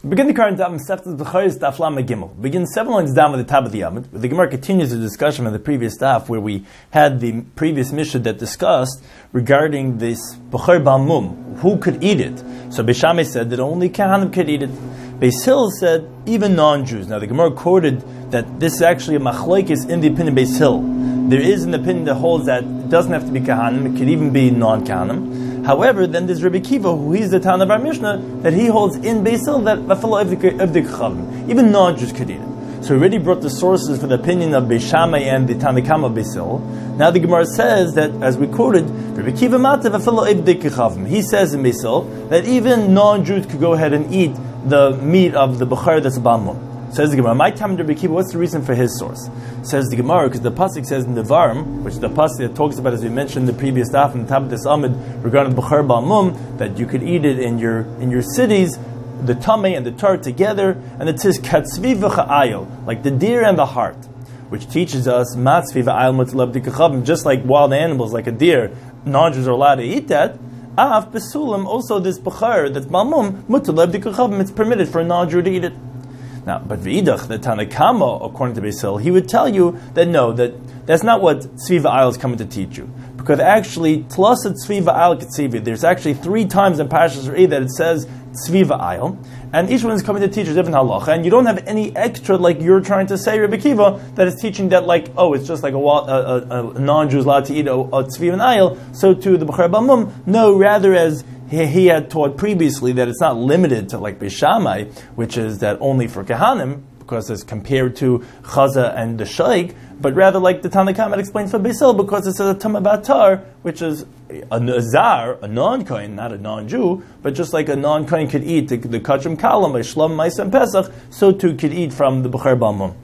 Begin the current daf Masechtas B'chayis Daf Lamed Gimel. Begin 7 lines down with the top of the Yamud. The Gemara continues the discussion of the previous daf where we had the previous Mishnah that discussed regarding this B'char Bal Mum. Who could eat it? So Beis Shammai said that only Kahanim could eat it. Beis Hillel said even non-Jews. Now the Gemara quoted that this is actually a machlokes in the opinion of Beis Hillel. There is an opinion that holds that it doesn't have to be Kahanim, it could even be non-Kahanim. However, then there's Rabbi Kiva, who he's the Tana of our Mishnah, that he holds in Beis Hillel that even non-Jews could eat it. So we already brought the sources for the opinion of Beis Shammai and the Tana Kama of Beis Hillel. Now the Gemara says that, as we quoted, Rabbi Kiva Mata he says in Beis Hillel that even non-Jews could go ahead and eat the meat of the B'char that's a Bal Mum. Says the Gemara, my time Rabbi Kiva, what's the reason for his source? Says the Gemara, because the pasuk says in the Varm, which the pasuk that talks about, as we mentioned in the previous daf on the top of this Amid, regarding B'char Bal Mum, that you could eat it in your cities, the tamei and the tar together, and it says katzvi v'cha'ayil, like the deer and the hart, which teaches us matzvi v'ayil mutzlav dikachavim, just like wild animals, like a deer, non-Jews are allowed to eat that. Av besulam, also this B'char that's Bal Mum mutzlav dikachavim, it's permitted for a non-Jew to eat it. Now, but v'idach, the Tana Kama, according to Beis Hillel, he would tell you that no, that's not what Tzvi v'ayil is coming to teach you. Because actually, Tlasat Tzvi v'ayil Ketzivi, there's actually 3 times in Parashas Re'eh that it says Tzvi v'ayil, and each one is coming to teach a different halacha, and you don't have any extra, like you're trying to say, Rabbi Kiva, that is teaching that, like, oh, it's just like a non-Jew is allowed to eat a Tzvi v'ayil, so too the B'char Bal Mum. No, rather as he had taught previously that it's not limited to like Beis Shammai, which is that only for Kahanim, because it's compared to Chaza and the Shaykh, but rather like the Tana Kama explains for Beis Hillel, because it says a Tama Batar, which is a Zar, a non-Kohen, not a non-Jew, but just like a non-Kohen could eat the Kachim Kalam, by Shlom, Maisa, and Pesach, so too could eat from the B'char Bal Mum.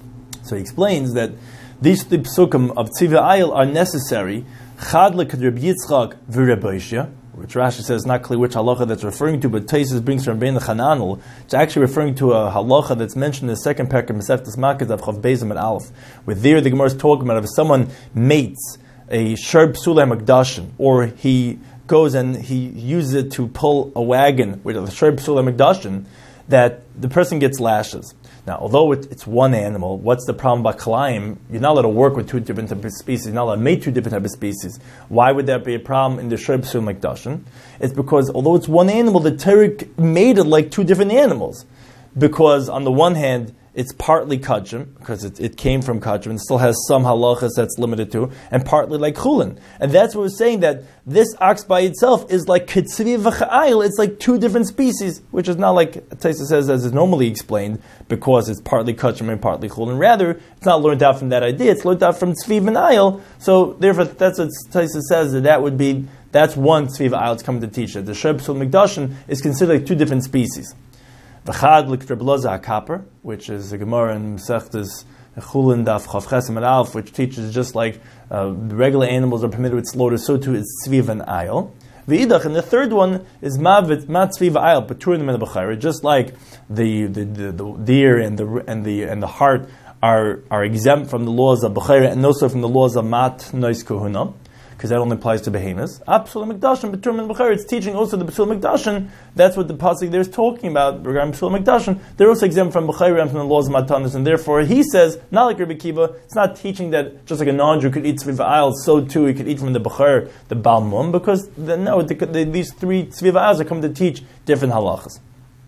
So he explains that these 3 psukim of Tzvi v'ayil are necessary, Chad l'kad Rabbi Yitzchak v'Rabbi, which Rashi says not clear which halacha that's referring to, but Taisus brings from Bein Chananel. It's actually referring to a halacha that's mentioned in the second parak of Masechtas Makkos of Chav Beis and Aleph, where there the Gemara is talking about if someone mates a sharp psulei makdashin, or he goes and he uses it to pull a wagon with a sharp psulei makdashin, that the person gets lashes. Now, although it's one animal, what's the problem about Kalaim? You're not allowed to work with 2 different types of species. You're not allowed to make 2 different types of species. Why would that be a problem in the Shur Psul Makdashin? It's because although it's one animal, the Torah made it like 2 different animals. Because on the one hand, it's partly kachim, because it came from kachim, and still has some halachas that's limited to, and partly like chulin. And that's what we're saying, that this ox by itself is like ketzvi v'cha'ayil, it's like 2 different species, which is not like Taisa says as is normally explained, because it's partly kachim and partly chulin. Rather, it's not learned out from that idea, it's learned out from tzvi v'ayil. So therefore, that's what Taisa says, that's one tzvi v'ayil it's coming to teach, that the Shur Psul Mikdashin is considered like 2 different species. V'chad l'k'Reb Elazar HaKaper, which is a Gemara in Masechtas Chulin Daf Chav Ches Amud Aleph, which teaches just like regular animals are permitted with slaughter, so too is tzvi v'ayil. V'idach, and the third one is ma tzvi v'ayil, paturim min b'chayra, just like the deer and the hart are exempt from the laws of b'chayra and also from the laws of mat nois kohuna, because that only applies to behemoths. Psul Mikdashin, B'turim and B'chayr, it's teaching also the Psul Mikdashin. That's what the pasuk there is talking about regarding Psul Mikdashin. They're also exempt from B'chayr and from the laws of Matanis, and therefore he says, not like Rabbi Kiva, it's not teaching that just like a non-Jew could eat Tzvi v'ayil, so too he could eat from the B'chayr, the Bal Mum, because these 3 Tzvi v'ayils are coming to teach different halachas.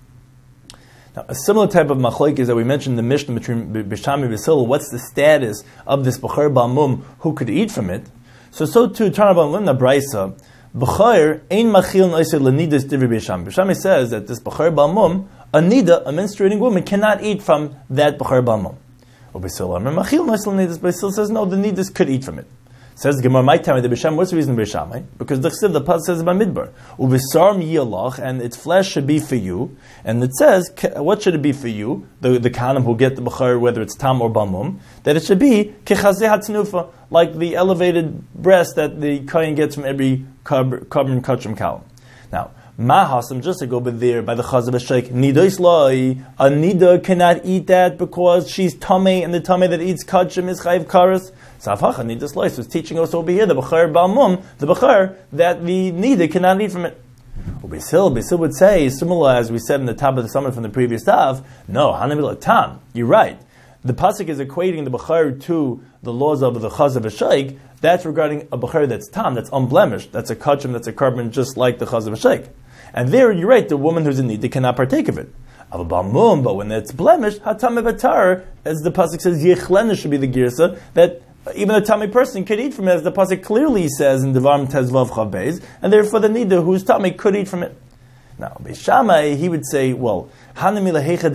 Now, a similar type of machlokes that we mentioned in the Mishnah between Beis Shammai and Beis Hillel, what's the status of this B'chayr Bal Mum, who could eat from it? So too, Tarnabam Limna Braisa, B'chayr ein machil noisir l'nidas divri Beis Shammai. Beis Shammai says that this B'chayr Bal Mum, a nida, a menstruating woman, cannot eat from that B'chayr Bal Mum. Or Beis Hillel machil noisir l'nidas. Beis Hillel says no, the nidas could eat from it. Says the Gemara, my time the Beis Shammai. What's the reason Beis Shammai? Because the pasuk says by Midbar, u'v'sarm yiyalach, and its flesh should be for you. And it says, what should it be for you? The kahanim who get the b'chayr, whether it's tam or balmum, that it should be kechazeh hatzenufa, like the elevated breast that the kohen gets from every carbon kachim kalam. Now, mahasam, just to go by there by the chazah b'sheik, nidois lai, a nida cannot eat that because she's tamei, and the tamei that eats kachim is chayiv karas. Savhacha nidus lois was teaching us over here the b'chayr balmum, the b'chayr that the nida cannot eat from it. Beisil would say, similar as we said in the top of the summit from the previous daf, no, Hanamila Tam, you're right. The pasuk is equating the Bechar to the laws of the Chaz of a Sheikh. That's regarding a Bechar that's Tam, that's unblemished, that's a kachim, that's a carbon, just like the Chaz of a Sheikh. And there, you're right, the woman who's in need, they cannot partake of it. But when it's blemished, Hatam Batar, as the pasuk says, Yechlena should be the girsa, that even a tummy person could eat from it, as the pasuk clearly says in Devarim Tezvav Chav Beis, and therefore the nida whose tummy could eat from it. Now, Beishamai, he would say, well, you're right.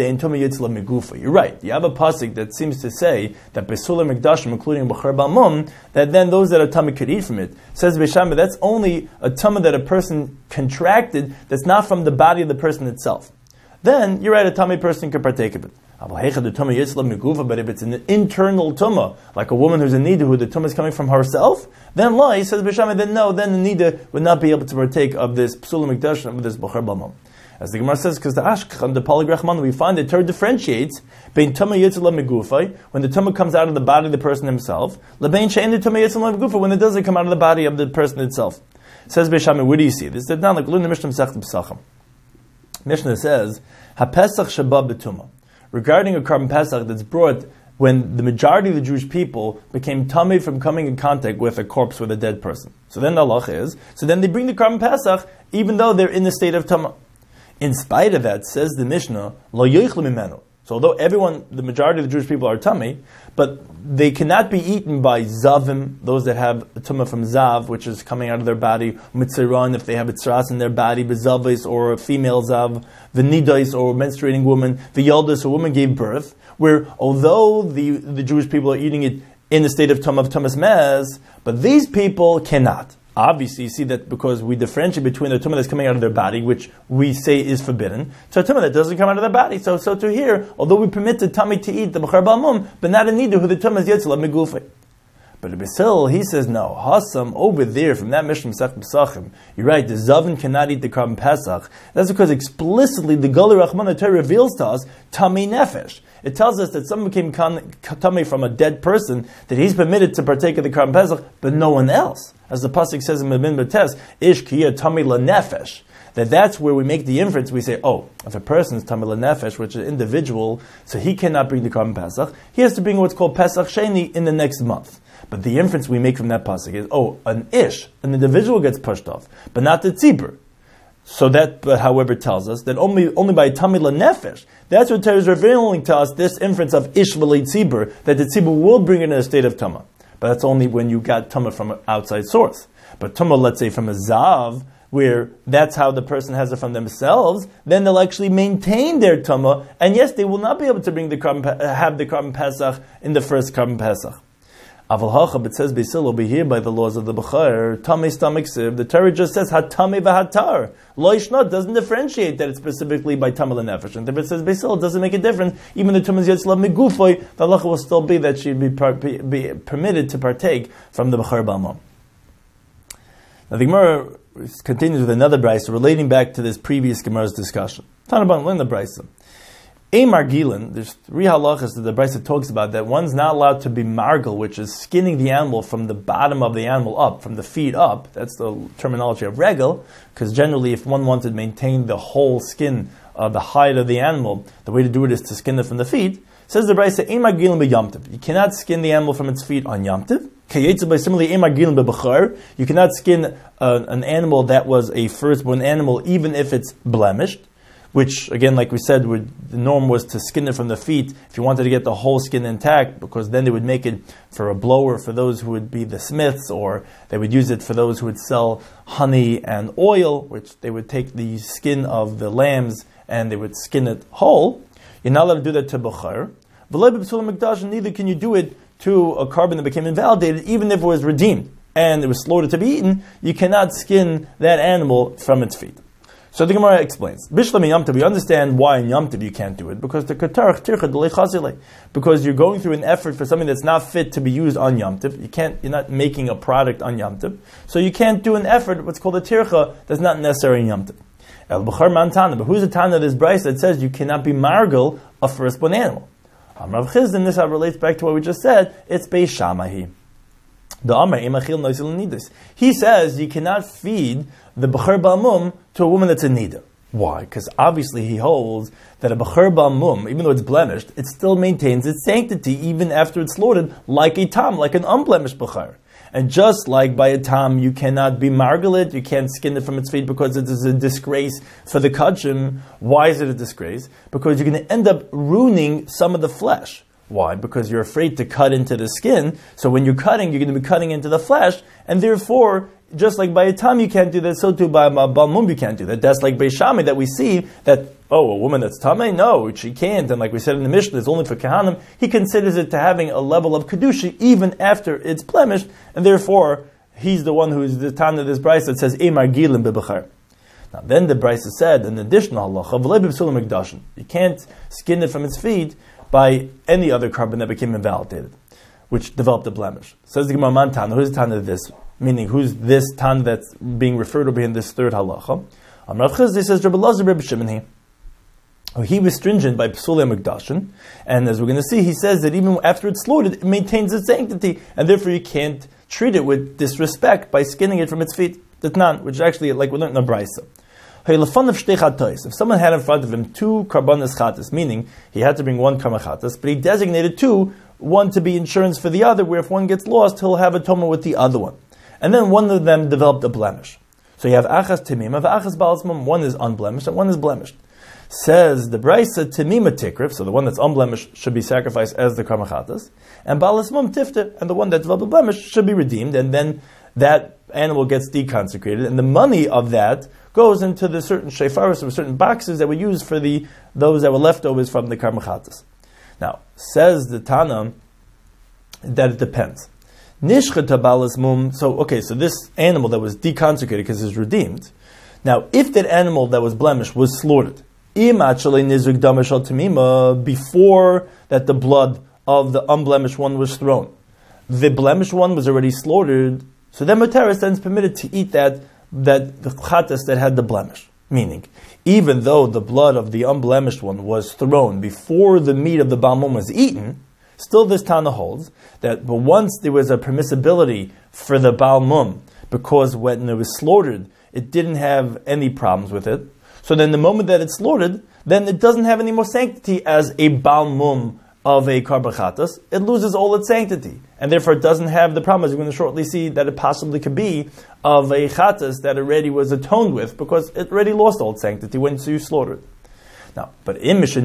You have a pasuk that seems to say that Besulah Mikdashim, including Bechar Balmum, that then those that are tummy could eat from it. Says Beishamai, that's only a tummy that a person contracted that's not from the body of the person itself. Then, you're right, a tummy person can partake of it. But if it's an internal tumah, like a woman who's a nida, who the tumah is coming from herself, then he says B'Shamai, then no, then the nida would not be able to partake of this psula mikdash, of this b'char b'mam. As the Gemara says, because the Ashkach, the Polygrachman, we find that Torah differentiates between tumah yitzla megufay, when the tumah comes out of the body of the person himself, lebein she'en the tumah yitzla megufay, when it doesn't come out of the body of the person itself. Says B'Shamai, where do you see this? It's not like learn the Mishnah Masechet Pesachim. Mishnah says, HaPesach Shabbat B'tumah. Regarding a carbon pesach that's brought when the majority of the Jewish people became tummy from coming in contact with a corpse, with a dead person. So then the halach is, so then they bring the carbon pesach even though they're in the state of tumah. In spite of that, says the Mishnah, lo yoichle mimenu. So although the majority of the Jewish people are tummy, but they cannot be eaten by zavim, those that have a tumah from zav, which is coming out of their body, mitziran, if they have a tzras in their body, bezavis, or a female zav, v'nidais, or a menstruating woman, v'yaldis, a woman gave birth, where although the Jewish people are eating it in the state of tumah mez, but these people cannot. Obviously, you see that because we differentiate between the tumah that's coming out of their body, which we say is forbidden, to a tumah that doesn't come out of their body. So to here, although we permit the tummy to eat the b'char b'almum, but not a nidu who the tumah is yetzil megufay. But the Basil, he says no. Hasam over there from that Mishnah Masechet Pesachim, you're right. The Zavin cannot eat the carbon pesach. That's because explicitly the Gali Rachman Torah reveals to us tummy nefesh. It tells us that someone became tummy from a dead person, that he's permitted to partake of the carbon pesach, but no one else. As the pasuk says in Mabin Bates, Ish kiya tummy la nefesh. That's where we make the inference. We say, if a person is tummy la nefesh, which is an individual, so he cannot bring the carbon pesach. He has to bring what's called pesach sheni in the next month. But the inference we make from that pasuk is, an individual gets pushed off, but not the tzibur. So that, however, tells us that only by tummy la nefesh. That's what Torah is revealing to us, this inference of ish v'lei tzibur, that the tzibur will bring it in a state of tumah. But that's only when you got tumah from an outside source. But tumah, let's say, from a zav, where that's how the person has it from themselves, then they'll actually maintain their tumah, and yes, they will not be able to bring have the carbon pesach in the first carbon pesach. Aval hachab, it says Basil over here by the laws of the Bechar, Tamei stomach siv, the Torah just says Hatame v'hatar. Lo Ishnot doesn't differentiate that it's specifically by Tamei l'nefesh. And if it says Basil, it doesn't make a difference. Even the Tumah Yetzlav Megufoy, the halacha will still be that she'd be permitted to partake from the Bechar Balmam. Now the Gemara continues with another brayso relating back to this previous Gemara's discussion. Tanaban, learn the brayso. A margilin, there's three halachas that the brayso talks about, that one's not allowed to be margil, which is skinning the animal from the bottom of the animal up, from the feet up. That's the terminology of regel, because generally if one wanted to maintain the whole skin, the hide of the animal, the way to do it is to skin it from the feet. Says the brayso, A margilin b'yamtiv. You cannot skin the animal from its feet on yamtiv. Similarly, you cannot skin an animal that was a firstborn animal, even if it's blemished. Which, again, like we said, the norm was to skin it from the feet if you wanted to get the whole skin intact, because then they would make it for a blower for those who would be the smiths, or they would use it for those who would sell honey and oil, which they would take the skin of the lambs and they would skin it whole. You're not allowed to do that to Bechar. Neither can you do it to a carbon that became invalidated, even if it was redeemed and it was slaughtered to be eaten. You cannot skin that animal from its feet. So the Gemara explains, Bishlam Yamtiv, we understand why in Yamtiv you can't do it, because the Katarach Tircha D'lei Chazilei, because you're going through an effort for something that's not fit to be used on Yamtiv. You're not making a product on Yamtiv, so you can't do an effort, what's called a Tircha, that's not necessary in Yamtiv. El Bechar Man Tana, but who's the Tana of this brayso that says you cannot be margil a firstborn animal? Rav Chizdin, this relates back to what we just said, it's Beis Shamahi. The Amar Emachil Noisil Nidus. He says you cannot feed the Bechor Ba'amum to a woman that's in Nida. Why? Because obviously he holds that a Bechor Ba'amum, even though it's blemished, it still maintains its sanctity even after it's slaughtered, like a Tam, like an unblemished Bechor. And just like by a Tam, you cannot be margalit, you can't skin it from its feet because it is a disgrace for the Kachim. Why is it a disgrace? Because you're going to end up ruining some of the flesh. Why? Because you're afraid to cut into the skin. So when you're cutting, you're going to be cutting into the flesh, and therefore, just like by a Tam you can't do that, so too by a Ba'amum you can't do that. That's like Beis Shammai that we see that, oh, a woman that's Tameh? No, she can't. And like we said in the Mishnah, it's only for Kahanim. He considers it to having a level of Kedusha even after it's blemished, and therefore, he's the one who is the Tana of this Brisa that says, Eimar Gilim B'Bechar. Now then the Brisa said, an additional halacha, you can't skin it from its feet by any other carbon that became invalidated, which developed a blemish. Says the Gemara Man Tana, who's the Tana of this? Meaning, who's this Tana that's being referred over in this third halacha? Rav Chizdi says, Rabbi Elazar Rabbi Shimon he was stringent by Psulei Mikdashin, and as we're going to see, he says that even after it's slaughtered, it maintains its sanctity, and therefore you can't treat it with disrespect by skinning it from its feet. Tatnan, which is actually like we learned in the Brisa. If someone had in front of him two karbanas chatas, meaning he had to bring one karban chatas, but he designated two, one to be insurance for the other, where if one gets lost, he'll have atonement with the other one. And then one of them developed a blemish. So you have achas timima, achas balsmum, one is unblemished and one is blemished. Says the Brisa timima tikrif, so the one that's unblemished should be sacrificed as the karban chatas, and balasmum tifta, and the one that developed a blemish should be redeemed, and then that animal gets deconsecrated, and the money of that goes into the certain shefaros or certain boxes that were used for those that were leftovers from the karban chatas. Now, says the Tana that it depends. Nishchata balas mum. So this animal that was deconsecrated because it's redeemed. Now, if that animal that was blemished was slaughtered, before that the blood of the unblemished one was thrown, the blemished one was already slaughtered. So then Muteris then is permitted to eat the chatas that had the blemish. Meaning, even though the blood of the unblemished one was thrown before the meat of the Ba'amum was eaten, still this Tana holds that but once there was a permissibility for the Ba'amum, because when it was slaughtered, it didn't have any problems with it. So then the moment that it's slaughtered, then it doesn't have any more sanctity as a Ba'amum of a karban chatas, it loses all its sanctity. And therefore it doesn't have the problem, as we're going to shortly see, that it possibly could be of a chatas that already was atoned with, because it already lost all its sanctity when you slaughtered. Now, but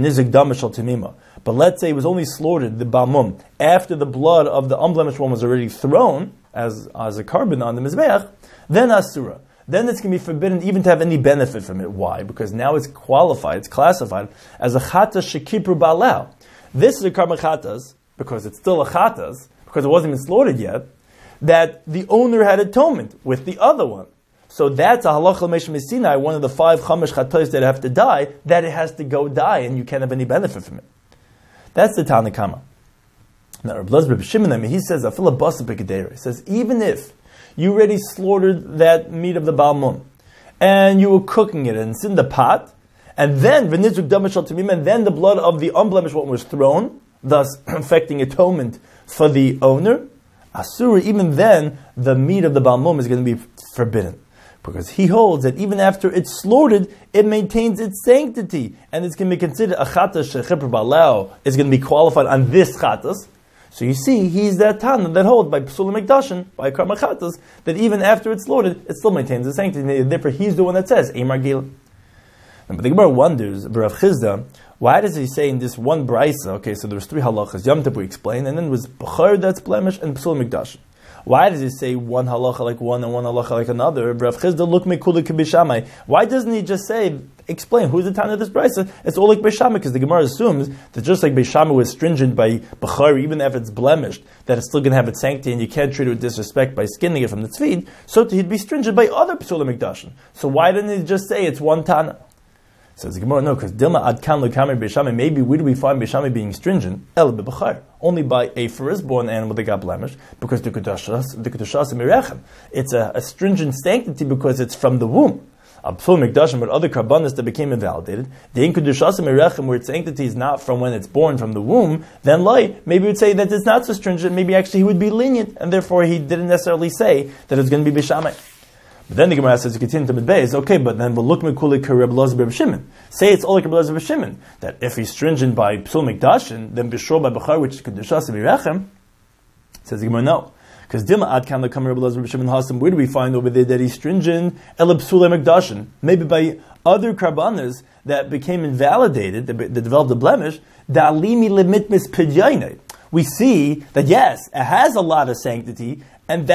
let's say it was only slaughtered, the Ba'amum, after the blood of the unblemished one was already thrown as a carbon on the Mizbeach, then Asura. Then it's going to be forbidden even to have any benefit from it. Why? Because now it's qualified, it's classified as a chatas shekipru ba'alau. This is a karban chatas, because it's still a chatas, because it wasn't even slaughtered yet, that the owner had atonement with the other one. So that's a halacha l'meishim Sinai, one of the 5 chamash chatos that have to die, that it has to go die, and you can't have any benefit from it. That's the Tana Kama. Now, Rabbi Elazar Rabbi Shimon, he says, "Afila basa b'kedera." He says, even if you already slaughtered that meat of the Ba'amum, and you were cooking it, and it's in the pot, and then v'nizuk damashal tamim, and then the blood of the unblemished one was thrown, thus affecting atonement for the owner, asura, even then the meat of the Ba'amum is going to be forbidden, because he holds that even after it's slaughtered, it maintains its sanctity, and it's going to be considered a chatas shechipur ba'alau, is going to be qualified on this chatas. So you see, he's that Tana that holds by Psulei Mikdashin, by karban chatas, that even after it's slaughtered, it still maintains its sanctity. Therefore, he's the one that says Eimar Gil. But the Gemara wonders, Rav Chizda, why does he say in this one brisa? So there's 3 halachas. Yom Tov we explained, and then it was Bechor that's blemished and Psulei Mikdashin. Why does he say one halacha like one and one halacha like another? Rav Chizda look mekula k'Beis Shammai. Why doesn't he just explain who's the Tana of this brisa? It's all like Beis Shammai, because the Gemara assumes that just like Beis Shammai was stringent by Bechor, even if it's blemished, that it's still going to have its sanctity and you can't treat it with disrespect by skinning it from its feet, so he'd be stringent by other Psulei Mikdashin. So why didn't he just say it's one Tana? Says the Gemara, no, because Dilma ad kan l'kamer Beis Shammai, maybe where do we find Beis Shammai being stringent? El b'Bechor, only by a firstborn animal that got blemished, because the kedushas mirechem. It's a stringent sanctity because it's from the womb. Psul Mikdashim, but other karbanis that became invalidated, the in kedushasim erechem, where its sanctity is not from when it's born from the womb, then maybe we'd say that it's not so stringent. Maybe actually he would be lenient, and therefore he didn't necessarily say that it's going to be bishamai. But then the Gemara says to continue to midbeis, okay, but then we'll look mekuli kareb Reb Shimon. Say it's only kareb Reb Shimon, that if he's stringent by Psul Mikdashim, then bishor by bechar, which is kedushasim erechem. Says the Gemara, no. Because Dima Ad Kam Lekam Rebbe Elazar B'Shimon Hasam, where do we find over there that he's stringent? Ela Psula Mikdashin. Maybe by other karbanas that became invalidated, that developed a blemish, Da'alimi Lemitmis Pidyainei. We see that yes, it has a lot of sanctity, and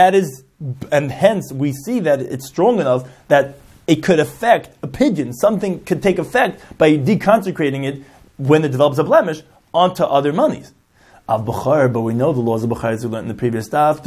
hence we see that it's strong enough that it could affect a pigeon. Something could take effect by deconsecrating it when it develops a blemish onto other monies. Av B'char, but we know the laws of B'char as we learned in the previous stuff.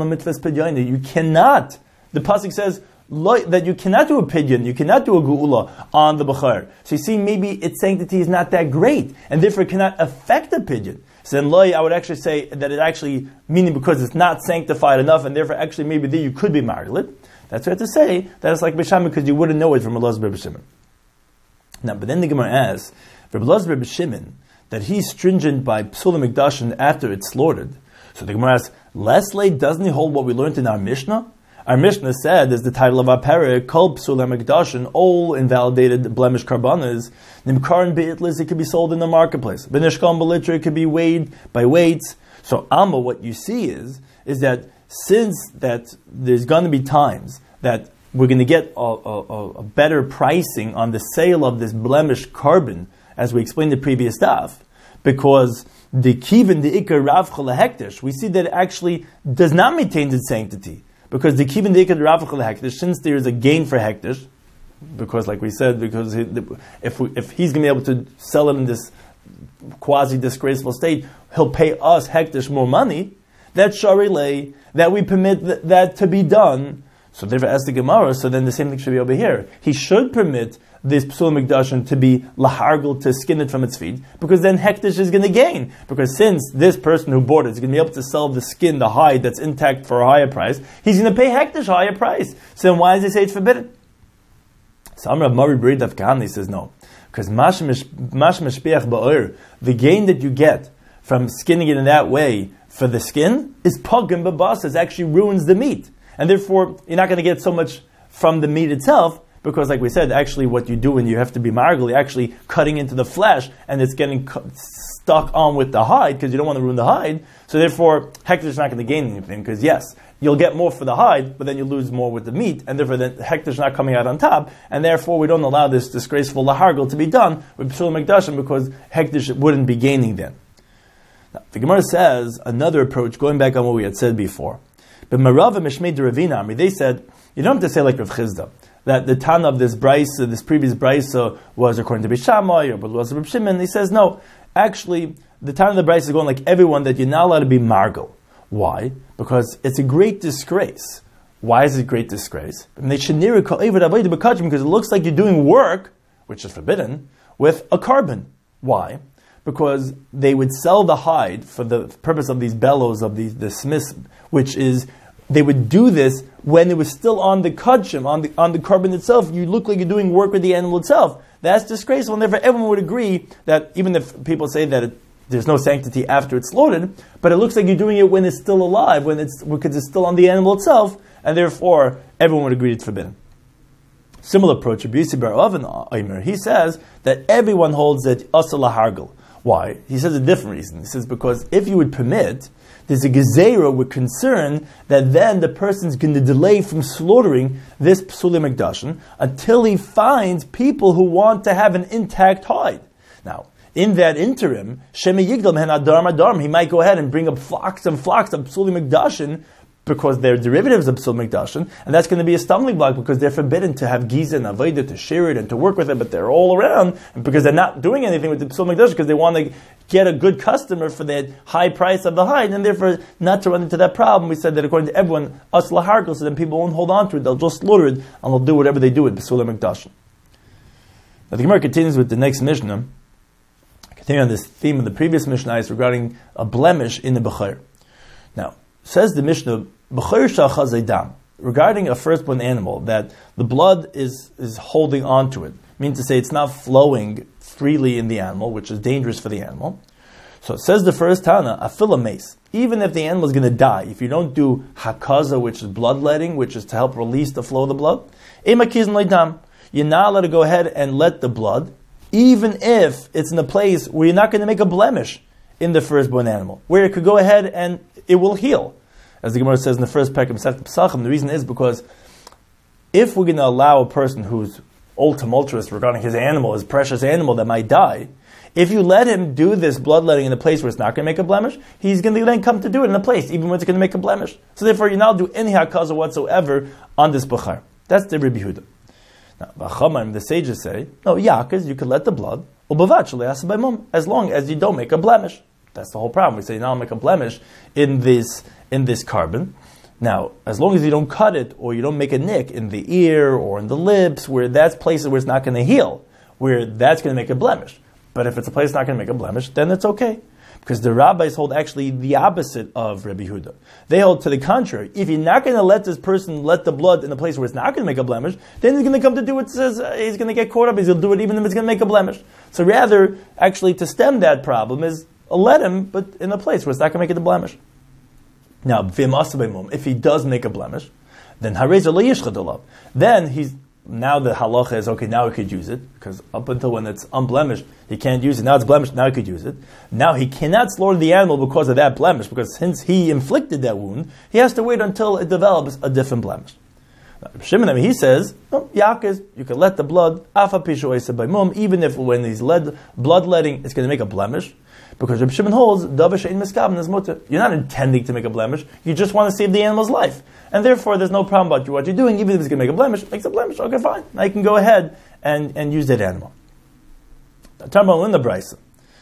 You cannot. The pasuk says that you cannot do a pidyon, you cannot do a geula on the B'char. So you see, maybe its sanctity is not that great, and therefore it cannot affect a pidyon. So then I would actually say that it actually, meaning because it's not sanctified enough, and therefore actually maybe there you could be margalit. That's what I have to say, that it's like B'Sham, because you wouldn't know it from Elazar Rebbe Shimon. Now, but then the Gemara asks, for Elazar Rebbe Shimon, that he's stringent by Psula Mikdashin after it's slaughtered. So the Gemara asks, Leslie, doesn't he hold what we learned in our Mishnah? Our Mishnah said, as the title of our parak, Kol Psula Mikdashin, all invalidated blemish karbanas, Nimkaran Be'itlis, it could be sold in the marketplace. Benishkan Belitra, it could be weighed by weights. So Amma, what you see is that since that there's going to be times that we're going to get a better pricing on the sale of this blemish carbon, as we explained the previous stuff, because the kivin, the ikar rav hektish, we see that it actually does not maintain its sanctity. Because the kivin, the ikar rav hektish, since there is a gain for hektish, because like we said, because if he's going to be able to sell it in this quasi-disgraceful state, he'll pay us hektish more money, that's shari lay, that we permit that to be done. So therefore, as the Gemara, so then the same thing should be over here. He should permit this Psul Mikdashin to be lahargul, to skin it from its feet, because then hektish is going to gain. Because since this person who bought it is going to be able to sell the skin, the hide that's intact for a higher price, he's going to pay hektish a higher price. So then why does he say it's forbidden? So Amr Mari Brid of Kahani says no. Because the gain that you get from skinning it in that way for the skin is pogim babasas, actually ruins the meat. And therefore, you're not going to get so much from the meat itself, because like we said, actually what you do when you have to be margul, you're actually cutting into the flesh, and it's getting stuck on with the hide, because you don't want to ruin the hide. So therefore, hektish is not going to gain anything, because yes, you'll get more for the hide, but then you lose more with the meat, and therefore the hektish is not coming out on top, and therefore we don't allow this disgraceful lahargul to be done with Psul Mikdashim, because hektish wouldn't be gaining then. Now, the Gemara says another approach, going back on what we had said before. But Marav and Mishmei de Ravina, they said, you don't have to say like Rav Chizda, that the Tana of this brisa, this previous brisa, was according to Bishamai or was Reb Shimon. He says, no, actually, the Tana of the brisa is going like everyone, that you're not allowed to be margul. Why? Because it's a great disgrace. Why is it a great disgrace? Because it looks like you're doing work, which is forbidden, with a carbon. Why? Because they would sell the hide for the purpose of these bellows, of the smiths, which is, they would do this when it was still on the kudshim, on the carbon itself. You look like you're doing work with the animal itself. That's disgraceful, and therefore everyone would agree that, even if people say that there's no sanctity after it's slaughtered, but it looks like you're doing it when it's still alive, because it's still on the animal itself, and therefore everyone would agree it's forbidden. Similar approach, Rabbi Yossi bar Oven, he says that everyone holds that asal lahargul. Why? He says a different reason. He says because if you would permit, there's a gezerah with concern that then the person's going to delay from slaughtering this Psuli Mikdashin until he finds people who want to have an intact hide. Now, in that interim, Shemi Yigdal Mehen Adarm Adarm, he might go ahead and bring up flocks and flocks of Psuli Mikdashin, because they're derivatives of Psul Mikdashin, and that's going to be a stumbling block, because they're forbidden to have Giza and Avodah, to share it and to work with it, but they're all around, and because they're not doing anything with the Psul Mikdashin, because they want to get a good customer for that high price of the hide, and therefore not to run into that problem. We said that according to everyone, us lahargul, so then people won't hold on to it, they'll just slaughter it, and they'll do whatever they do with Psul Mikdashin. Now the Gemara continues with the next Mishnah, continuing on this theme of the previous Mishnah regarding a blemish in the Bechor. Now, says the Mishnah, B'chor shachaz edam. regarding a firstborn animal, that the blood is holding on to it, means to say it's not flowing freely in the animal, which is dangerous for the animal. So it says the first Tana, afila mace. Even if the animal is going to die, if you don't do hakaza, which is bloodletting, which is to help release the flow of the blood, emakizn leidam, you're not allowed to go ahead and let the blood, even if it's in a place where you're not going to make a blemish in the firstborn animal, where it could go ahead and it will heal. As the Gemara says in the first parak of Masechet Pesachim, the reason is because if we're going to allow a person who's old tumultuous regarding his animal, his precious animal that might die, if you let him do this bloodletting in a place where it's not going to make a blemish, he's going to then come to do it in a place, even when it's going to make a blemish. So therefore, you're not do any hakaza whatsoever on this bachar. That's the Rebbe Yehuda. Now, B'chamaim, the sages say, no, yakas, you could let the blood, as long as you don't make a blemish. That's the whole problem. We say, now I'll make a blemish in this carbon. Now, as long as you don't cut it, or you don't make a nick in the ear, or in the lips, where that's places where it's not going to heal, where that's going to make a blemish. But if it's a place not going to make a blemish, then it's okay. Because the rabbis hold actually the opposite of Rebbe Yehuda. They hold to the contrary. If you're not going to let this person let the blood in a place where it's not going to make a blemish, then he's going to come to do what it says, he's going to get caught up, he's going to do it even if it's going to make a blemish. So rather, actually, to stem that problem is let him, but in a place where it's not going to make it a blemish. Now, if he does make a blemish, then now the halacha is, okay, now he could use it, because up until when it's unblemished, he can't use it. Now it's blemished, now he could use it. Now he cannot slaughter the animal because of that blemish, because since he inflicted that wound, he has to wait until it develops a different blemish. Now, Shimon, he says, no, yakas, you can let the blood, even if when he's bloodletting, it's going to make a blemish. Because Reb Shimon holds, you're not intending to make a blemish, you just want to save the animal's life. And therefore, there's no problem about what you're doing, even if it's going to make a blemish, it makes a blemish, okay, fine. Now you can go ahead and use that animal. Talking about in the Brisa,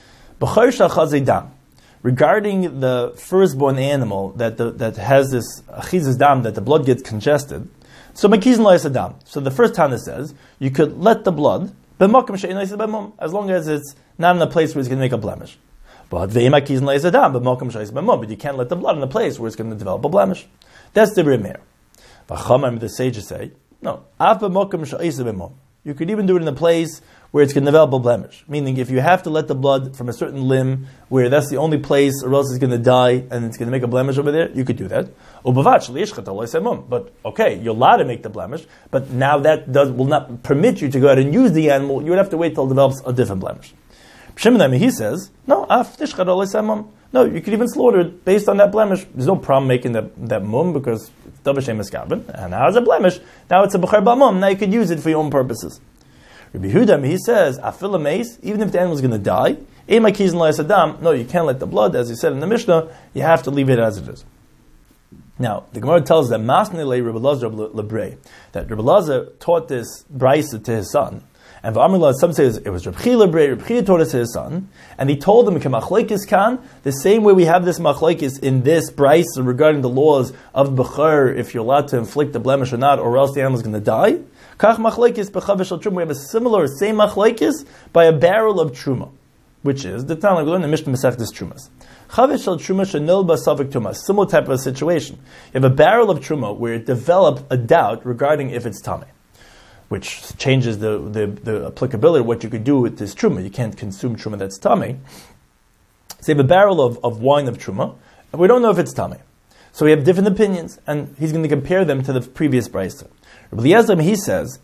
regarding the firstborn animal that has this achizas dam, that the blood gets congested, so the first Tana says, you could let the blood, as long as it's not in a place where it's going to make a blemish. But you can't let the blood in a place where it's going to develop a blemish. That's the Remeir. The sages say, no, you could even do it in a place where it's going to develop a blemish. Meaning, if you have to let the blood from a certain limb where that's the only place, or else it's going to die and it's going to make a blemish over there, you could do that. But okay, you're allowed to make the blemish, but now that will not permit you to go ahead and use the animal. You would have to wait till it develops a different blemish. Shimon, he says, no, you could even slaughter it based on that blemish. There's no problem making that mum, because it's Davashem Eskabin, and now it's a blemish. Now it's a B'char B'mum, now you could use it for your own purposes. Rabbi Yehuda, he says, afila mace, even if the animal is going to die, no, you can't let the blood, as he said in the Mishnah, you have to leave it as it is. Now, the Gemara tells that Masnei le Rabbi Elazar lebrei, that Rabbi Elazar taught this brisa to his son. And V'amrullah, some say it was Rabbi Chia lebrei, Rabbi Chia taught it to his son, and he told him, the same way we have this machlekes in this brisa regarding the laws of B'char, if you're allowed to inflict the blemish or not, or else the animal is going to die. Kach machlekes b'chavesh al truma. We have a similar, same machlekes by a barrel of truma, which is the Tanakh in the Mishnah Masechtas Trumas. Chavesh al truma shenil b'savik truma. Similar type of situation. You have a barrel of truma where it developed a doubt regarding if it's tamei, which changes the applicability of what you could do with this truma. You can't consume truma that's tamei. So you have a barrel of wine of truma, and we don't know if it's tamei. So we have different opinions, and he's going to compare them to the previous brisa. Rabbi Eliezer, he says,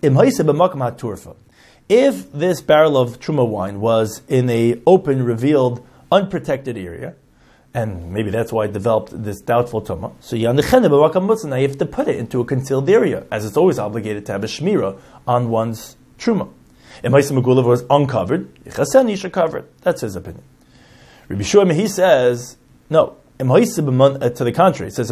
if this barrel of truma wine was in a open, revealed, unprotected area, and maybe that's why it developed this doubtful tumah, so now you have to put it into a concealed area, as it's always obligated to have a shmira on one's truma. If Megulav was uncovered, you should cover it. That's his opinion. Rabbi Shua, he says, no. To the contrary, it says,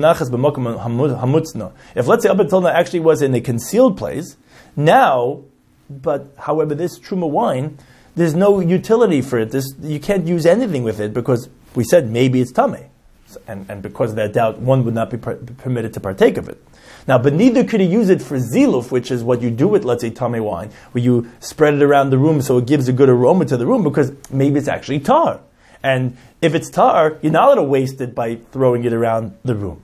if let's say up until now actually was in a concealed place, now, but however this truma wine, there's no utility for it. You can't use anything with it, because we said maybe it's tamei. And because of that doubt, one would not be permitted to partake of it. Now, but neither could he use it for ziluf, which is what you do with, let's say, tamei wine, where you spread it around the room so it gives a good aroma to the room, because maybe it's actually tar. And if it's tar, you're not allowed to waste it by throwing it around the room.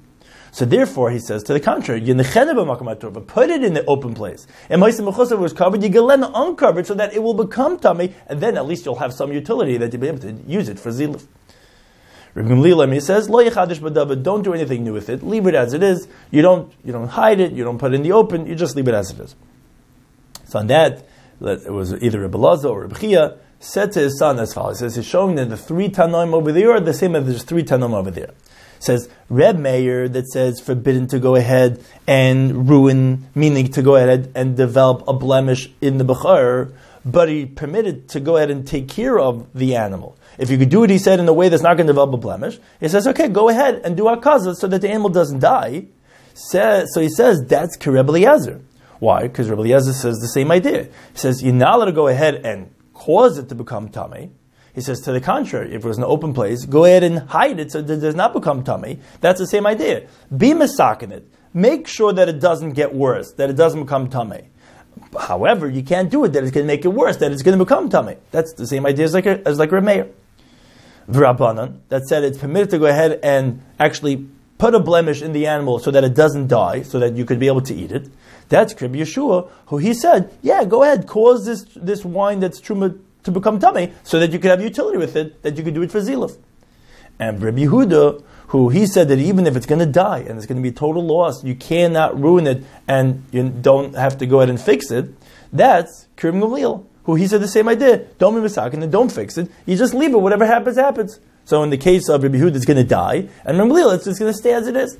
So therefore, he says, to the contrary, but put it in the open place. And Ma'aseh was covered, Yigalena uncovered, so that it will become tummy, and then at least you'll have some utility that you'll be able to use it for ziluf. Rabbi Gamliel says, Lo yichadish b'davar, don't do anything new with it. Leave it as it is. You don't hide it. You don't put it in the open. You just leave it as it is. So on that, it was either Rabbi Lazar or Rabbi Chia said to his son as follows. He says, he's showing that the 3 Tanoim over there are the same as there's 3 Tanoim over there. Says Reb Meir that says forbidden to go ahead and ruin, meaning to go ahead and develop a blemish in the bechor, but he permitted to go ahead and take care of the animal. If you could do it, he said, in a way that's not going to develop a blemish, he says, okay, go ahead and do akazah so that the animal doesn't die. So he says that's Reb Eliezer. Why? Because Reb Eliezer says the same idea. He says you're not allowed to go ahead and cause it to become tummy. He says, to the contrary, if it was an open place, go ahead and hide it so that it does not become tummy. That's the same idea. Be misakin it. Make sure that it doesn't get worse, that it doesn't become tummy. However, you can't do it that it's going to make it worse, that it's going to become tummy. That's the same idea as like Reb Meir. V'Rabbanan, that said it's permitted to go ahead and actually put a blemish in the animal so that it doesn't die, so that you could be able to eat it. That's Rabbi Yeshua, who he said, yeah, go ahead, cause this wine that's truma to become tummy, so that you could have utility with it, that you could do it for ziluf. And Rabbi Yehuda, who he said that even if it's going to die and it's going to be total loss, you cannot ruin it and you don't have to go ahead and fix it. That's Rabbi Gamliel, who he said the same idea. Don't be misakin and don't fix it. You just leave it. Whatever happens, happens. So in the case of Rabbi Yehuda, it's going to die, and Rabbi Gamliel, it's just going to stay as it is.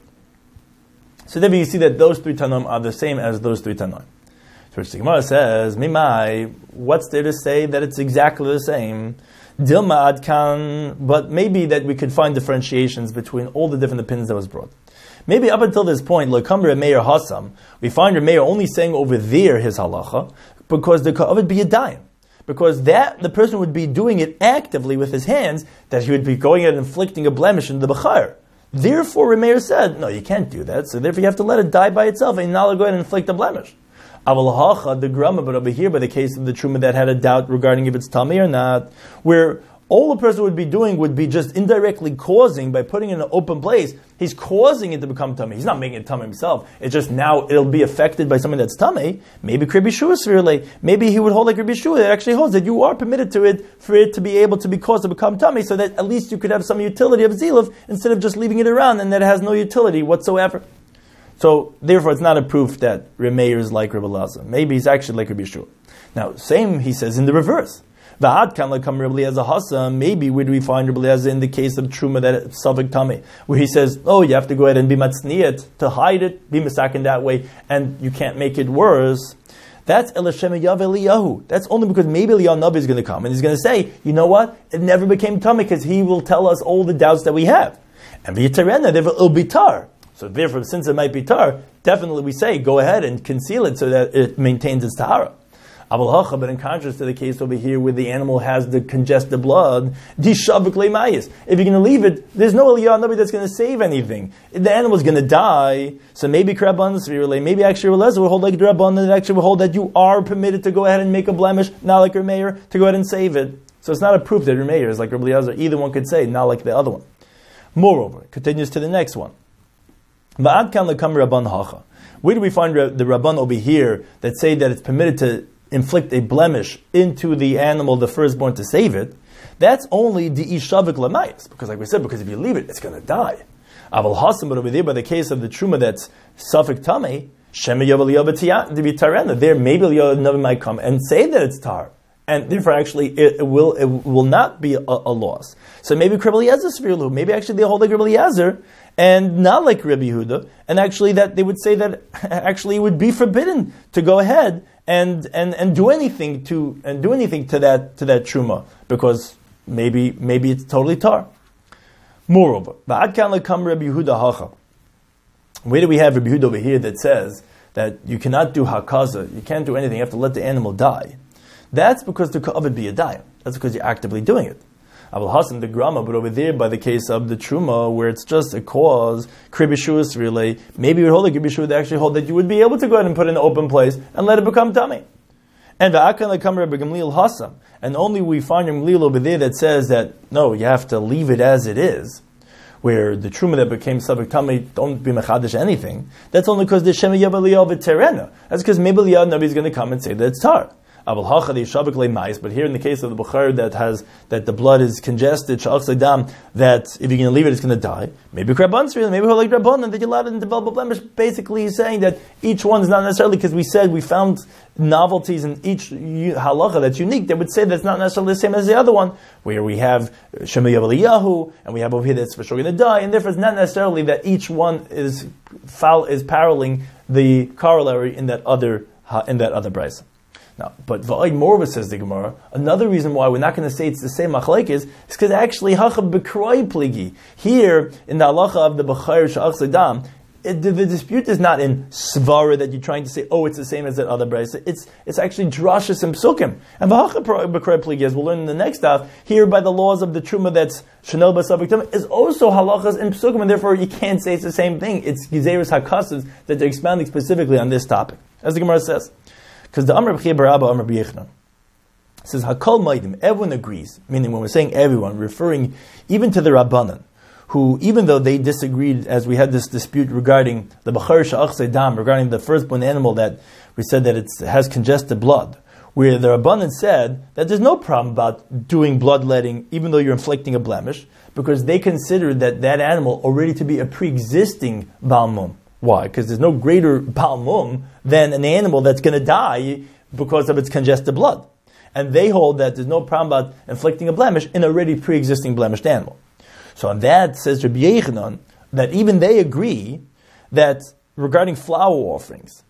So then you see that those 3 Tanoim are the same as those 3 Tanoim. So the Gemara says, Mimai, what's there to say that it's exactly the same? Dilma adkan, but maybe that we could find differentiations between all the different opinions that was brought. Maybe up until this point, Lekam Remeir Hassam, we find Remeir only saying over there his halacha, because the ka'avid be yadayim. Because that, the person would be doing it actively with his hands, that he would be going out and inflicting a blemish into the bechar. Therefore, Remeir said, no, you can't do that, so therefore you have to let it die by itself, and not go ahead and inflict a blemish. Aval the grama, but over here, by the case of the truma that had a doubt regarding if it's tummy or not, where all the person would be doing would be just indirectly causing, by putting it in an open place, he's causing it to become tummy. He's not making it tummy himself. It's just now it'll be affected by something that's tummy. Maybe Rabbi Yeshua severely. Maybe he would hold like Rabbi Yeshua that actually holds that you are permitted to it for it to be able to be caused to become tummy, so that at least you could have some utility of ziluf instead of just leaving it around and that it has no utility whatsoever. So, therefore, it's not a proof that Remeir is like Rabbi Lazar. Maybe he's actually like Rabbi Yeshua. Now, same, he says in the reverse. Maybe where do we find Rabbi Eliezer in the case of Truma that it's Safek Tameh, where he says, oh, you have to go ahead and be matzniyat to hide it, be misakin that way, and you can't make it worse. That's Elashem Yav Eliyahu. That's only because maybe Eliyahu Nabi is going to come and he's going to say, you know what? It never became Tameh because he will tell us all the doubts that we have. And V'yitarena, therefore it'll be tar. So therefore, since it might be tar, definitely we say, go ahead and conceal it so that it maintains its tahara. But in contrast to the case over here where the animal has the congested blood, if you're going to leave it, there's no Eliyahu Nabi that's going to save anything. The animal's going to die, so maybe maybe actually Eliezer will hold like Rabban, and actually will hold that you are permitted to go ahead and make a blemish, not like Remeir, to go ahead and save it. So it's not a proof that Remeir is like Rabbi Eliezer. Either one could say, not like the other one. Moreover, continues to the next one. Where do we find the Rabban over here that say that it's permitted to inflict a blemish into the animal, the firstborn, to save it? That's only the Ishavik Lamayas. Because like we said, because if you leave it, it's going to die. Aval Hasan, but over there, by the case of the Truma that's Safek Tameh, Shema Yav Eliyav to be Tarena, there maybe Eliyahu Navi might come and say that it's tar. And therefore, actually, it will not be a loss. So maybe Rabbi Eliezer Svirlu, maybe actually they hold like Rabbi Eliezer, and not like Rabbi Yehuda, and actually that they would say that actually it would be forbidden to go ahead and do anything to that truma, because maybe it's totally tar. Moreover, where do we have Rabbi Yehuda over here that says that you cannot do hakaza, you can't do anything, you have to let the animal die? That's because the ka'avid be yadayim. That's because you're actively doing it. Abul Hasan the grama, but over there by the case of the truma, where it's just a cause, kribishuas relay, maybe you would hold a kribishu that actually hold that you would be able to go ahead and put it in an open place and let it become tummy. And va'akan lekam Rabbi Gamliel Hasan, and only we find Gamliel over there that says that no, you have to leave it as it is. where the truma that became Savik Tamei don't be mechadish anything, that's only because the Shema Yabaliyah v'terena. That's because maybe the Nabi is going to come and say that it's tar. But here in the case of the Bukhari that the blood is congested, that if you're going to leave it, it's going to die. Maybe Krabban, maybe like Rabban, that you allowed it to develop a blemish. Basically, he's saying that each one is not necessarily, because we found novelties in each halacha that's unique. They would say that's not necessarily the same as the other one, where we have Shema Yavaliyahu, and we have over here that's for sure going to die, and therefore it's not necessarily that each one is paralleling the corollary in that other brisa. Now, but V'ay Morva, says the Gemara, another reason why we're not going to say it's the same machlek is because actually Hachab B'kroi Pligi. Here, in the halacha of the B'chayr Sha'ach Sedam, the dispute is not in svara that you're trying to say, oh, it's the same as that other brisa. It's actually drashas and psukim. And V'hachab B'kroi Pligi, as we'll learn in the next half, here by the laws of the truma that's Shanel B'Savik is also halachas and psukim, and therefore you can't say it's the same thing. It's Gizeris HaKasavs that they're expounding specifically on this topic. As the Gemara says. Because the Amr B'chia Barabba Amr B'Yechna says Hakol Maidim, everyone agrees, meaning when we're saying everyone, referring even to the Rabbanan, who even though they disagreed, as we had this dispute regarding the B'char Sha'ach Sedam, regarding the firstborn animal that we said that it has congested blood, where the Rabbanan said that there's no problem about doing bloodletting even though you're inflicting a blemish, because they considered that animal already to be a pre-existing Balmum. Why? Because there's no greater balmum than an animal that's going to die because of its congested blood. And they hold that there's no problem about inflicting a blemish in a already pre-existing blemished animal. So on that, says Rabbi Yechanan, that even they agree that regarding flower offerings,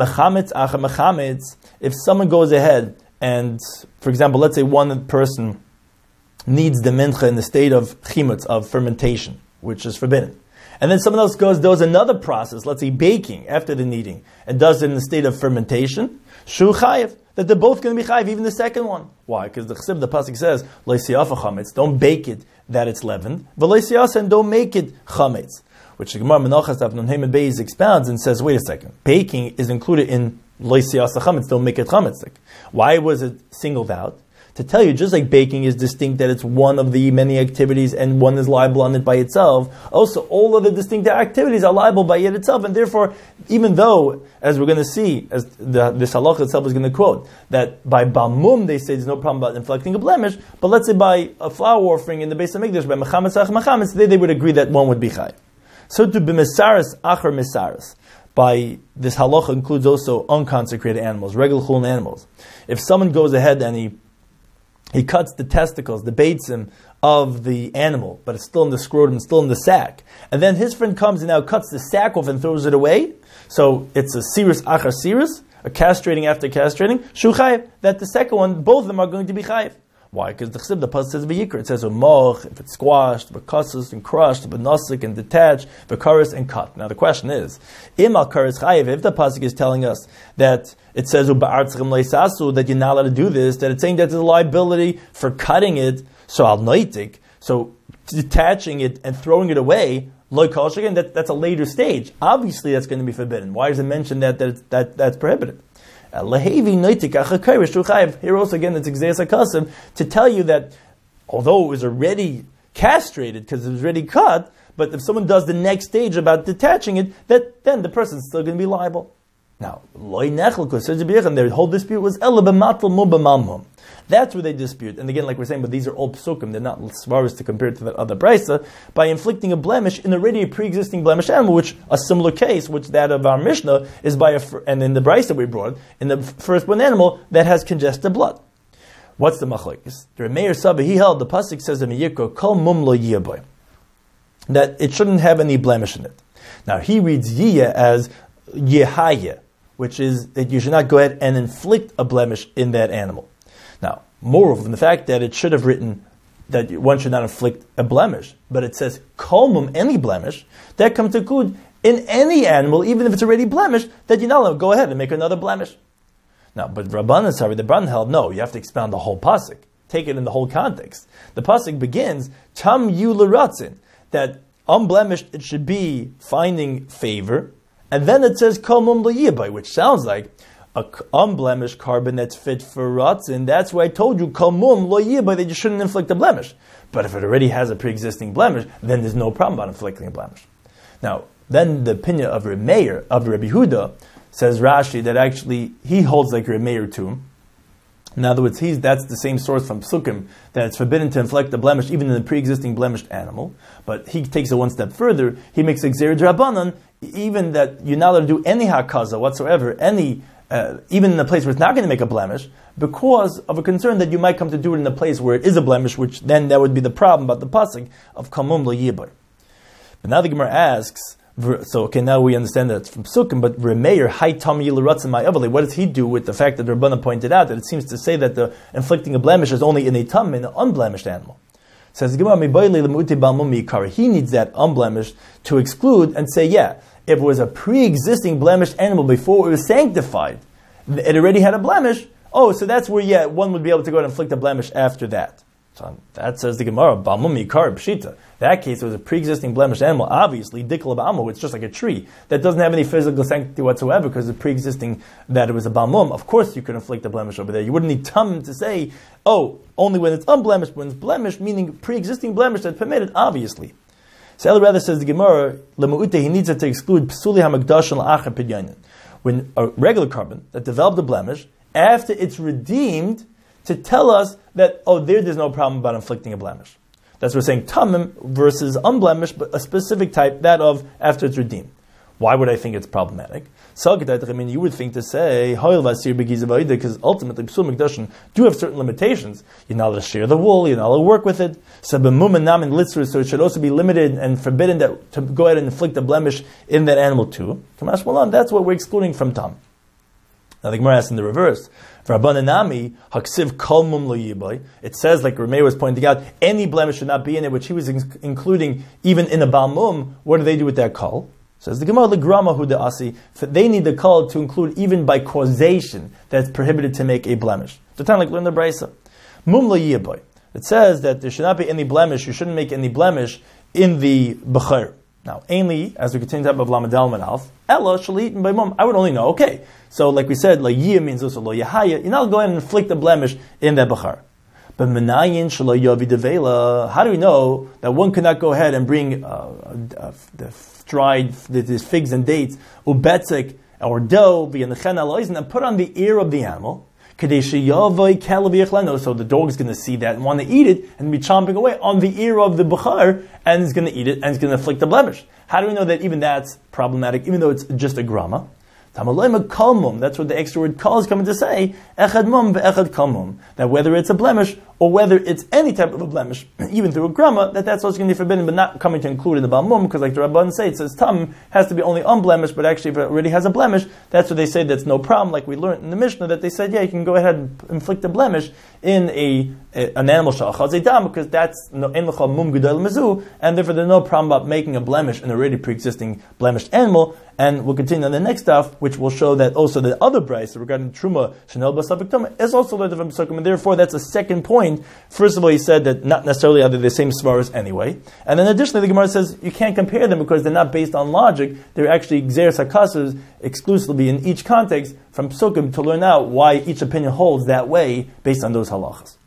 if someone goes ahead and, for example, let's say one person needs the mincha in the state of chimutz, of fermentation, which is forbidden. And then someone else does another process, let's say baking, after the kneading, and does it in the state of fermentation, shu chayev, that they're both going to be chayev, even the second one. Why? Because the chesiv, the pasuk says, lo siyafa chametz, don't bake it that it's leavened, v'lo siyasa, and don't make it chametz. Which the Gemara Menachas Daf Nun Hey Beis expounds and says, wait a second, baking is included in lo siyasa chametz, don't make it chametz. Why was it singled out? To tell you, just like baking is distinct, that it's one of the many activities and one is liable on it by itself, also all of the distinct activities are liable by it itself, and therefore, even though, as we're going to see, as this halacha itself is going to quote, that by Balmum they say there's no problem about inflicting a blemish, but let's say by a flower offering in the Beis HaMikdash, by Mechametz Ach Mechametz, they would agree that one would be Chai. So to B'Mesaris Achar Mesaris, by this halacha includes also unconsecrated animals, regular chulin animals. If someone goes ahead and he cuts the testicles, the beitzim of the animal, but it's still in the scrotum, still in the sack. And then his friend comes and now cuts the sack off and throws it away. So it's a sirus achar sirus, a castrating after castrating. Shu chayev, that the second one, both of them are going to be chayev. Why? Because the chesiv, the pasuk says v'yikra. It says umoch, if it's squashed, v'kasus and crushed, v'nosik and detached, v'karis and cut. Now the question is, im al karis chayev, if the pasuk is telling us that it says u'ba'artzchem leisasu, that you're not allowed to do this, that it's saying that there's a liability for cutting it, so al noitik, so detaching it and throwing it away, loy kol sheken, that's a later stage. Obviously that's going to be forbidden. Why does it mention that's prohibited? Here also again it's Gzeis HaKasav to tell you that although it was already castrated because it was already cut, but if someone does the next stage about detaching it, then the person's still going to be liable. Now, their whole dispute was that's where they dispute. And again, like we're saying, but these are all psukim, they're not svaras to compare to that other brisa, by inflicting a blemish in already a pre-existing blemish animal, which a similar case, which that of our Mishnah, is by and in the brisa we brought, in the firstborn animal that has congested blood. What's the machlokes? The Meir Saba, he held, the pasuk says in Yikro, kol mum lo yiyaboy, that it shouldn't have any blemish in it. Now he reads yiyah as yehaya, which is that you should not go ahead and inflict a blemish in that animal. Now, moreover, than the fact that it should have written that one should not inflict a blemish, but it says kolmum, any blemish, that comes to include in any animal, even if it's already blemished, that you're not allowed to go ahead and make another blemish. Now, but Rabbanan, the Rabbanan held, no, you have to expound the whole pasuk, take it in the whole context. The pasuk begins, tam yu l'ratzin, that unblemished it should be finding favor, and then it says kolmum l'yibay, which sounds like a unblemished carbon that's fit for ratzin, that's why I told you, kalmum lo yibay, that you shouldn't inflict a blemish. But if it already has a pre-existing blemish, then there's no problem about inflicting a blemish. Now, then the opinion of Reb Meir, of Rabbi Yehuda, says Rashi that actually he holds like Reb Meir too. In other words, that's the same source from Psukim, that it's forbidden to inflict a blemish even in the pre-existing blemished animal. But he takes it one step further. He makes a Gzeir Drabanan, even that you're not allowed to do any hakaza whatsoever, even in a place where it's not going to make a blemish, because of a concern that you might come to do it in a place where it is a blemish, which then that would be the problem about the pasuk of kamum lo yibar. But now the Gemara asks, so okay, now we understand that it's from Psukim, but Remeir, Hai Tam Yilaratzim Ma'avali, what does he do with the fact that Rabbana pointed out that it seems to say that the inflicting a blemish is only in a tam, in an unblemished animal? Says the Gemara, he needs that unblemished to exclude and say, yeah, if it was a pre-existing blemished animal before it was sanctified, it already had a blemish, so that's where, one would be able to go and inflict a blemish after that. So that says the Gemara, Balmum Yikar Pshita. That case, it was a pre-existing blemished animal, obviously, Dikla Ba'amu, it's just like a tree that doesn't have any physical sanctity whatsoever because it's pre-existing that it was a Balmum. Of course you could inflict a blemish over there. You wouldn't need Tum to say, only when it's unblemished, when it's blemished, meaning pre-existing blemish that's permitted, obviously. So El rather says the Gemara, Lemu'ute, he needs it to exclude Psuli HaMakdash and L'achar Pidyanin. When a regular carbon that developed a blemish, after it's redeemed, to tell us that, there's no problem about inflicting a blemish. That's what we're saying, tamim versus unblemished, but a specific type, that of after it's redeemed. Why would I think it's problematic? You would think to say, because ultimately, Psul Mikdashim do have certain limitations. You're not allowed to share the wool, you're not allowed to work with it. So it should also be limited and forbidden to go ahead and inflict a blemish in that animal too. That's what we're excluding from tam. Now the Gemara asks in the reverse. It says, like Rameh was pointing out, any blemish should not be in it, which he was including even in a balmum. What do they do with that kol? Says the Gemara, they need the kol to include even by causation that's prohibited to make a blemish. The time like learn the brisa. Mum lo. It says that there should not be any blemish. You shouldn't make any blemish in the bechor. Now, ainly, as we continue to have of Lamadal Manalf, Ella shall eat by mum. I would only know, so like we said, la yiyah means also lo yahaya. You're not going to inflict a blemish in that bechar. But menayin shalo yavi devela. How do we know that one cannot go ahead and bring the dried these figs and dates, ubetzik or dough, and put on the ear of the animal? So the dog is going to see that and want to eat it and be chomping away on the ear of the bukhar and is going to eat it and is going to inflict a blemish. How do we know that even that's problematic, even though it's just a grama? That's what the extra word kal is coming to say. Echad mum ve'echad kalmum. That whether it's a blemish or whether it's any type of a blemish, even through a grama, that's also going to be forbidden, but not coming to include in the balmum, because like the Rabban say, it says tam has to be only unblemished, but actually if it already has a blemish, that's what they say that's no problem. Like we learned in the Mishnah that they said, you can go ahead and inflict a blemish in an animal sha'achaz because that's en l'chal mum gedol mezu, and therefore there's no problem about making a blemish in a already pre-existing blemished animal. And we'll continue on the next stuff, which will show that also the other brayso regarding truma shenel basavik tuma is also learned from Psukim, and therefore that's a second point. First of all, he said that not necessarily are they the same svaras anyway, and then additionally the Gemara says you can't compare them because they're not based on logic; they're actually gzeres hakasas exclusively in each context from Psukim to learn out why each opinion holds that way based on those halachas.